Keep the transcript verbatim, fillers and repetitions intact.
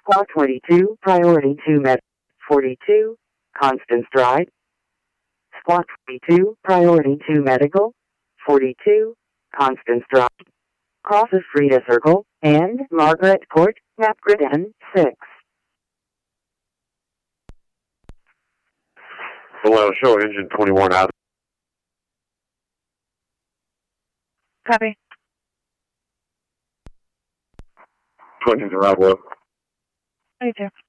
Squawk twenty-two, priority two Med forty-two, Constance Drive. Squawk twenty-two, priority two medical, forty-two, Constance Drive. Crosses Frida Circle, and Margaret Court, Napgrid six. Below, show engine twenty-one out. Copy. twenty-two, Rob, twenty-two.